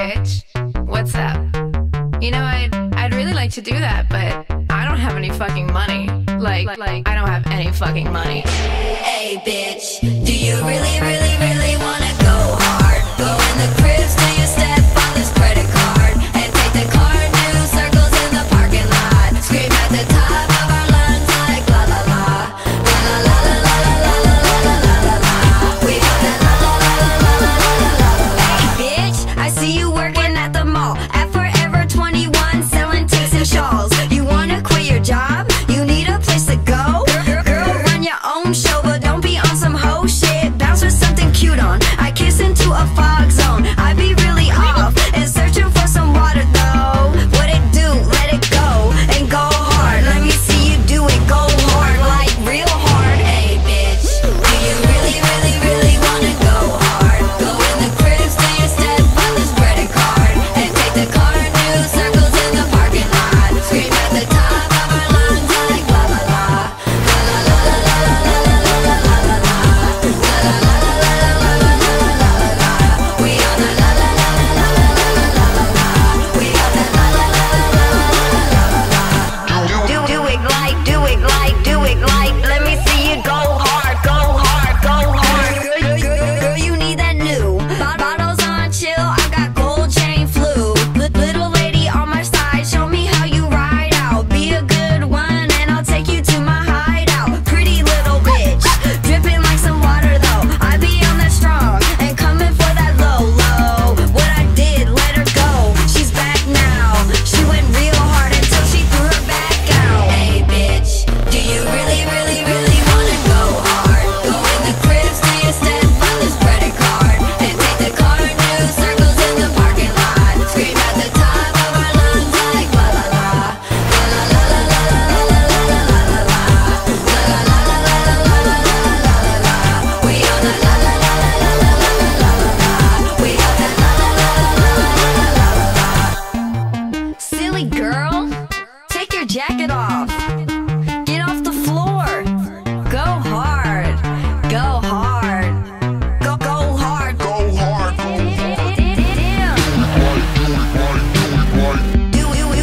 bitch. What's up? You know, I'd really like to do that, but I don't have any fucking money. Like I don't have any fucking money. Hey bitch, do you really, really, really wanna go hard? Go in the cribs to your stepfather's credit card and take the car and do circles in the parking lot. Scream at the top of our lungs like la la la, la la la la la la la la la la la. We got that la la la la la la la la la. Hey bitch, I see you working at the mall at Forever 21 selling ticks and shawls. You wanna quit your job? You need a place to go? Girl, run your own show, but don't be on some hoe shit. Bounce with something cute on. I kiss into a fog zone. I be really off and searching for some water though. What it do? Let it go and go hard. Let me see you do it. Go hard, like real hard. Hey bitch, do you really, really, really wanna go hard? Go in the cribs to your stepfather's credit card and take the car and do circles in the parking lot. Scream at the top of our lungs like la la la, la la la la la la la la la la la la, la la la la la la la la la la. We on the la la la la la la la la la la. We on the la la la la la la la la la. Do it like, do it like, do it like. Let me see you go hard, go hard, go hard. Girl, you need that new bottles on chill. I got gold chain flu. Little lady on my side, show me how you ride out. Be a good one and I'll take you to my hideout. Pretty little bitch, dripping like some water though. I be on that strong and coming for that low, low. What I did, let her go. She's back now. She went real hard until she threw her back out. Hey bitch, do you really, really, really wanna go hard? Go in the cribs to your stepfather's credit card and take the car and do circles in the parking lot. Scream at the top of our lungs like la la la, la la la la la la la la la la la, la la la la la la la la la la la. We on the la la la la la la la la la la. We got that la la la la la la la la la. Silly girl, take your jacket off. Get off the floor. Go hard. Go hard. Go hard. Go hard. Damn. Do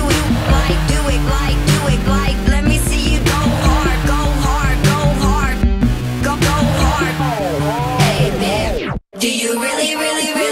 it like. Let me see you go hard. Go hard. Go hard. Go hard. Hey, bitch. Do you really, really, really